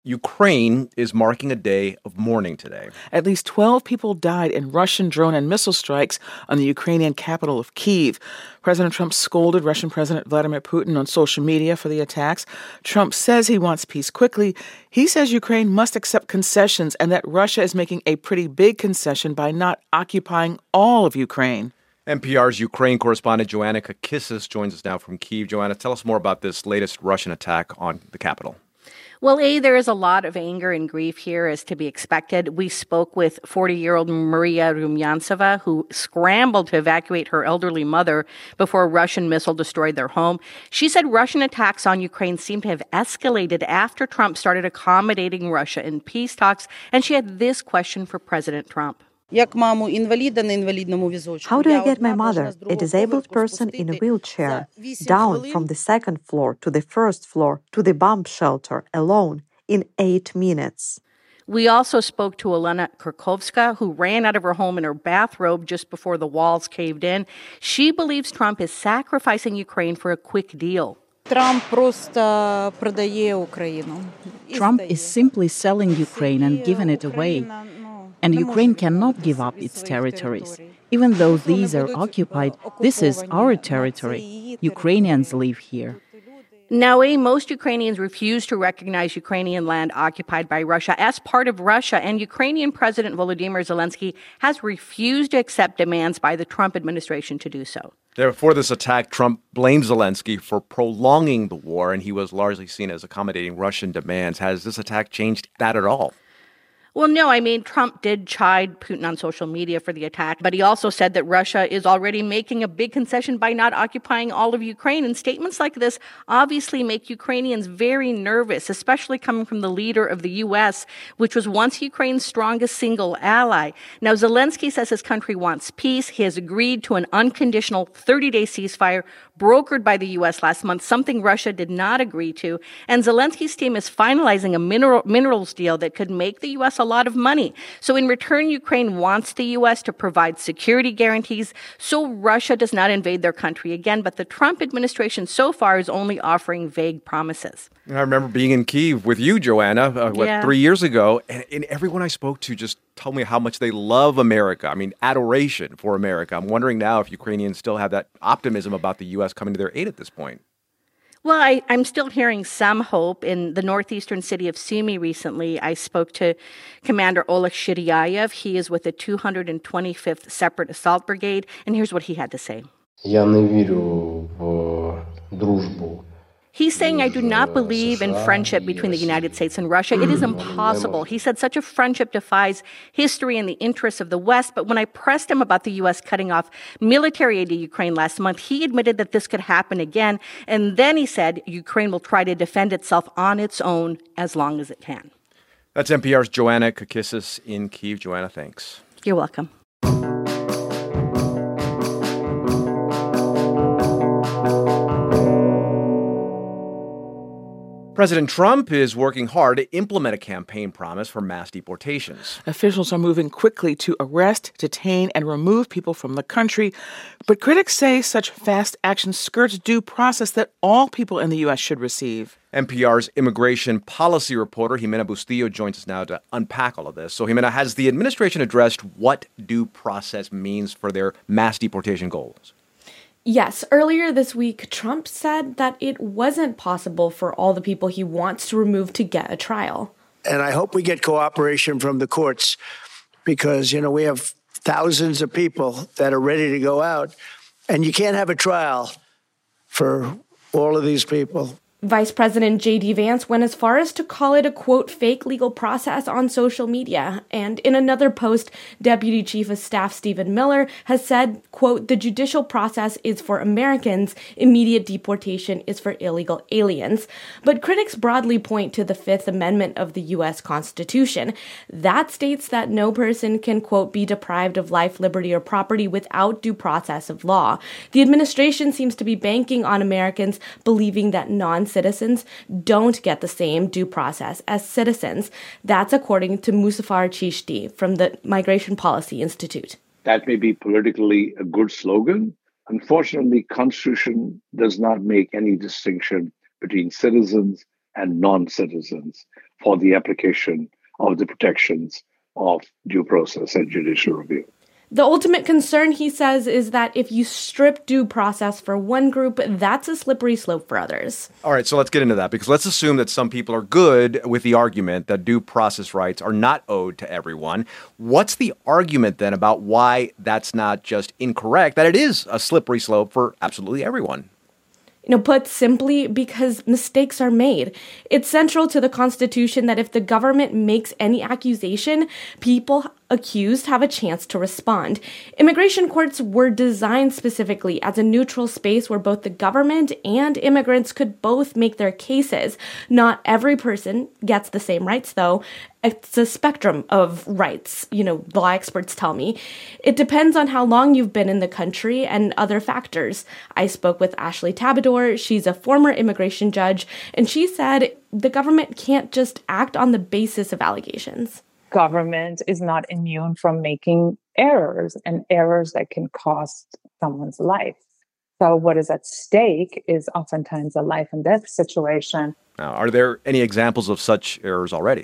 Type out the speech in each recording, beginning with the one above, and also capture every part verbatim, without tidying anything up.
Ukraine is marking a day of mourning today. At least twelve people died in Russian drone and missile strikes on the Ukrainian capital of Kyiv. President Trump scolded Russian President Vladimir Putin on social media for the attacks. Trump says he wants peace quickly. He says Ukraine must accept concessions and that Russia is making a pretty big concession by not occupying all of Ukraine. N P R's Ukraine correspondent Joanna Kakissis joins us now from Kyiv. Joanna, tell us more about this latest Russian attack on the capital. Well, A, there is a lot of anger and grief here, as to be expected. We spoke with forty-year-old Maria Rumyantseva, who scrambled to evacuate her elderly mother before a Russian missile destroyed their home. She said Russian attacks on Ukraine seem to have escalated after Trump started accommodating Russia in peace talks, and she had this question for President Trump. How do I get my mother, a disabled person in a wheelchair, down from the second floor to the first floor to the bomb shelter alone in eight minutes? We also spoke to Elena Kurkovska, who ran out of her home in her bathrobe just before the walls caved in. She believes Trump is sacrificing Ukraine for a quick deal. Trump is simply selling Ukraine and giving it away. And Ukraine cannot give up its territories. Even though these are occupied, this is our territory. Ukrainians live here. Now, A, most Ukrainians refuse to recognize Ukrainian land occupied by Russia as part of Russia, and Ukrainian President Volodymyr Zelensky has refused to accept demands by the Trump administration to do so. Before this attack, Trump blamed Zelensky for prolonging the war, and he was largely seen as accommodating Russian demands. Has this attack changed that at all? Well, no, I mean, Trump did chide Putin on social media for the attack, but he also said that Russia is already making a big concession by not occupying all of Ukraine. And statements like this obviously make Ukrainians very nervous, especially coming from the leader of the U S, which was once Ukraine's strongest single ally. Now, Zelensky says his country wants peace. He has agreed to an unconditional thirty-day ceasefire brokered by the U S last month, something Russia did not agree to. And Zelensky's team is finalizing a mineral, minerals deal that could make the U S a lot of money. So in return, Ukraine wants the U S to provide security guarantees so Russia does not invade their country again. But the Trump administration so far is only offering vague promises. I remember being in Kyiv with you, Joanna, uh, what, yeah. three years ago, and, and everyone I spoke to just told me how much they love America. I mean, adoration for America. I'm wondering now if Ukrainians still have that optimism about the U S coming to their aid at this point. Well, I, I'm still hearing some hope. In the northeastern city of Sumy recently, I spoke to Commander Oleg Shiryayev. He is with the two hundred twenty-fifth Separate Assault Brigade, and here's what he had to say. Я не вірю в дружбу. He's saying, I do not believe in friendship between the United States and Russia. It is impossible. He said such a friendship defies history and the interests of the West. But when I pressed him about the U S cutting off military aid to Ukraine last month, he admitted that this could happen again. And then he said Ukraine will try to defend itself on its own as long as it can. That's N P R's Joanna Kakissis in Kyiv. Joanna, thanks. You're welcome. President Trump is working hard to implement a campaign promise for mass deportations. Officials are moving quickly to arrest, detain, and remove people from the country. But critics say such fast action skirts due process that all people in the U S should receive. N P R's immigration policy reporter Jimena Bustillo joins us now to unpack all of this. So, Jimena, has the administration addressed what due process means for their mass deportation goals? Yes, earlier this week, Trump said that it wasn't possible for all the people he wants to remove to get a trial. And I hope we get cooperation from the courts because, you know, we have thousands of people that are ready to go out, and you can't have a trial for all of these people. Vice President J D Vance went as far as to call it a, quote, fake legal process on social media. And in another post, Deputy Chief of Staff Stephen Miller has said, quote, the judicial process is for Americans, immediate deportation is for illegal aliens. But critics broadly point to the Fifth Amendment of the U S Constitution. That states that no person can, quote, be deprived of life, liberty, or property without due process of law. The administration seems to be banking on Americans believing that non citizens don't get the same due process as citizens. That's according to Muzaffar Chishti from the Migration Policy Institute. That may be politically a good slogan. Unfortunately, Constitution does not make any distinction between citizens and non-citizens. for the application of the protections of due process and judicial review. The ultimate concern, he says, is that if you strip due process for one group, that's a slippery slope for others. All right, so let's get into that, because let's assume that some people are good with the argument that due process rights are not owed to everyone. What's the argument then about why that's not just incorrect, that it is a slippery slope for absolutely everyone? You know, put simply, because mistakes are made. It's central to the Constitution that if the government makes any accusation, people accused have a chance to respond. Immigration courts were designed specifically as a neutral space where both the government and immigrants could both make their cases. Not every person gets the same rights, though. It's a spectrum of rights, you know, law experts tell me. It depends on how long you've been in the country and other factors. I spoke with Ashley Tabador. She's a former immigration judge, and she said the government can't just act on the basis of allegations. Government is not immune from making errors, and errors that can cost someone's life. So what is at stake is oftentimes a life and death situation. Now, are there any examples of such errors already?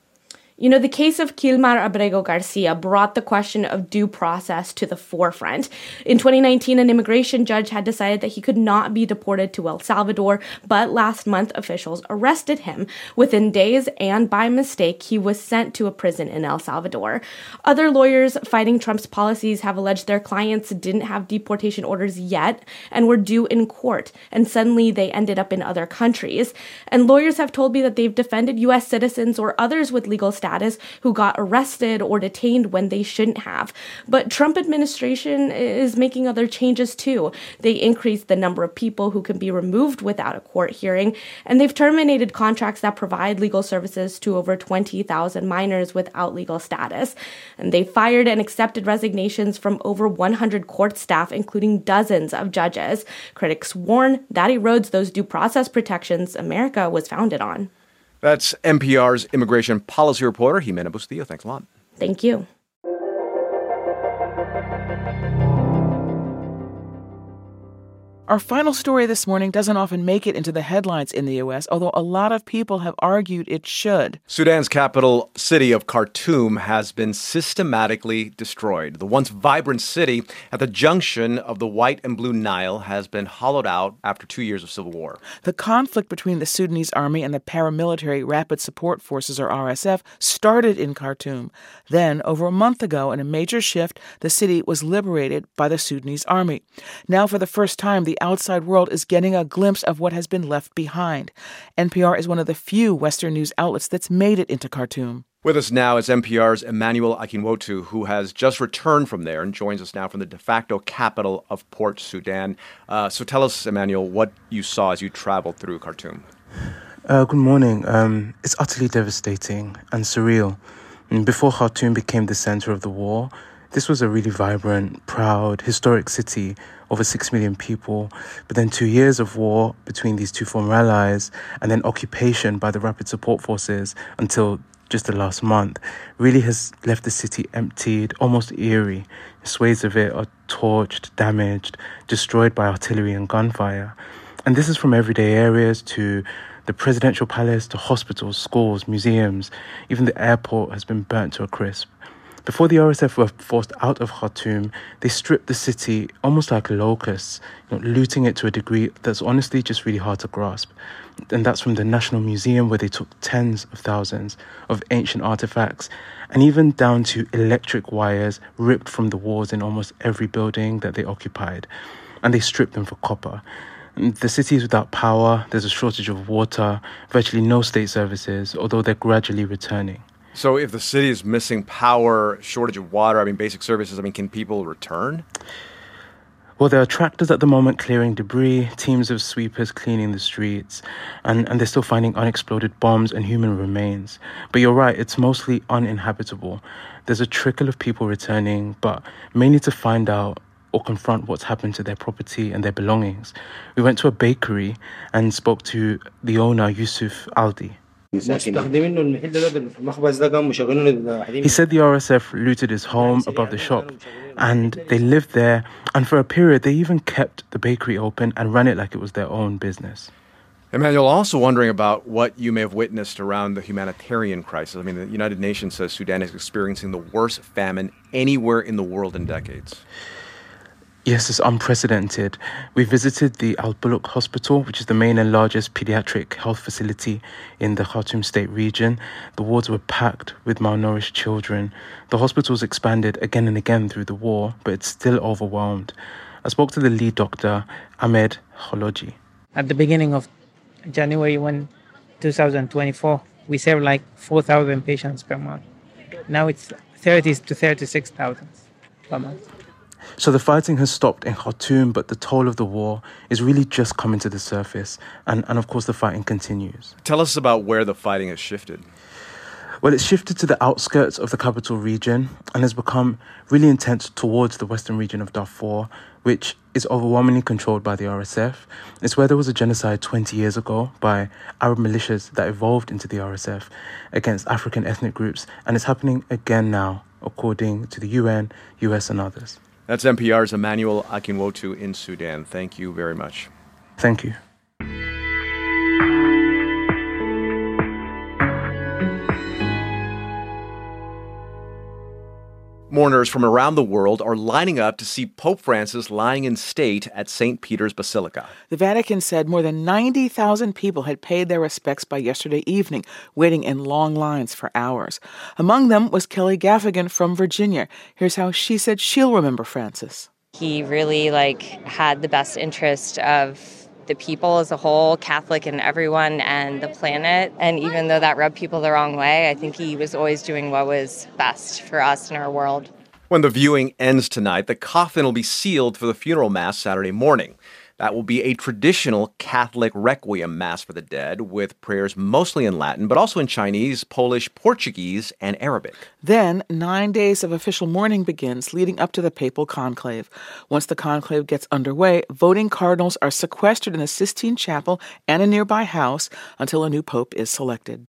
You know, the case of Kilmar Abrego Garcia brought the question of due process to the forefront. In twenty nineteen, an immigration judge had decided that he could not be deported to El Salvador, but last month officials arrested him. Within days, and by mistake, he was sent to a prison in El Salvador. Other lawyers fighting Trump's policies have alleged their clients didn't have deportation orders yet and were due in court, and suddenly they ended up in other countries. And lawyers have told me that they've defended U S citizens or others with legal status status who got arrested or detained when they shouldn't have. But Trump administration is making other changes too. They increased the number of people who can be removed without a court hearing, and they've terminated contracts that provide legal services to over twenty thousand minors without legal status. And they fired and accepted resignations from over one hundred court staff, including dozens of judges. Critics warn that erodes those due process protections America was founded on. That's N P R's immigration policy reporter, Jimena Bustillo. Thanks a lot. Thank you. Our final story this morning doesn't often make it into the headlines in the U S, although a lot of people have argued it should. Sudan's capital city of Khartoum has been systematically destroyed. The once vibrant city at the junction of the White and Blue Nile has been hollowed out after two years of civil war. The conflict between the Sudanese army and the paramilitary Rapid Support Forces, or R S F, started in Khartoum. Then, over a month ago, in a major shift, the city was liberated by the Sudanese army. Now, for the first time, the outside world is getting a glimpse of what has been left behind. N P R is one of the few Western news outlets that's made it into Khartoum. With us now is N P R's Emmanuel Akinwotu, who has just returned from there and joins us now from the de facto capital of Port Sudan. Uh, so tell us, Emmanuel, what you saw as you traveled through Khartoum. Uh, good morning. Um, it's utterly devastating and surreal. And before Khartoum became the center of the war, this was a really vibrant, proud, historic city, over six million people. But then two years of war between these two former allies, and then occupation by the Rapid Support Forces until just the last month, really has left the city emptied, almost eerie. Swathes of it are torched, damaged, destroyed by artillery and gunfire. And this is from everyday areas to the presidential palace, to hospitals, schools, museums. Even the airport has been burnt to a crisp. Before the R S F were forced out of Khartoum, they stripped the city almost like locusts, you know, looting it to a degree that's honestly just really hard to grasp. And that's from the National Museum, where they took tens of thousands of ancient artifacts, and even down to electric wires ripped from the walls in almost every building that they occupied. And they stripped them for copper. And the city is without power, there's a shortage of water, virtually no state services, although they're gradually returning. So if the city is missing power, shortage of water, I mean, basic services, I mean, can people return? Well, there are tractors at the moment clearing debris, teams of sweepers cleaning the streets, and, and they're still finding unexploded bombs and human remains. But you're right, it's mostly uninhabitable. There's a trickle of people returning, but mainly to find out or confront what's happened to their property and their belongings. We went to a bakery and spoke to the owner, Yusuf Aldi. He said the R S F looted his home above the shop, and they lived there, and for a period they even kept the bakery open and ran it like it was their own business. Emmanuel, also wondering about what you may have witnessed around the humanitarian crisis. I mean, the United Nations says Sudan is experiencing the worst famine anywhere in the world in decades. Yes, it's unprecedented. We visited the Al Buluk Hospital, which is the main and largest pediatric health facility in the Khartoum State region. The wards were packed with malnourished children. The hospital's expanded again and again through the war, but it's still overwhelmed. I spoke to the lead doctor, Ahmed Kholoji. At the beginning of January twenty twenty-four, we served like four thousand patients per month. Now it's thirty to thirty-six thousand per month. So the fighting has stopped in Khartoum, but the toll of the war is really just coming to the surface. And, and of course, the fighting continues. Tell us about where the fighting has shifted. Well, it's shifted to the outskirts of the capital region and has become really intense towards the western region of Darfur, which is overwhelmingly controlled by the R S F. It's where there was a genocide twenty years ago by Arab militias that evolved into the R S F against African ethnic groups. And it's happening again now, according to the U N, U S and others. That's N P R's Emmanuel Akinwotu in Sudan. Thank you very much. Thank you. Mourners from around the world are lining up to see Pope Francis lying in state at Saint Peter's Basilica. The Vatican said more than ninety thousand people had paid their respects by yesterday evening, waiting in long lines for hours. Among them was Kelly Gaffigan from Virginia. Here's how she said she'll remember Francis. He really like had the best interest of the people as a whole, Catholic and everyone, and the planet. And even though that rubbed people the wrong way, I think he was always doing what was best for us and our world. When the viewing ends tonight, the coffin will be sealed for the funeral mass Saturday morning. That will be a traditional Catholic requiem mass for the dead, with prayers mostly in Latin, but also in Chinese, Polish, Portuguese, and Arabic. Then, nine days of official mourning begins, leading up to the papal conclave. Once the conclave gets underway, voting cardinals are sequestered in the Sistine Chapel and a nearby house until a new pope is selected.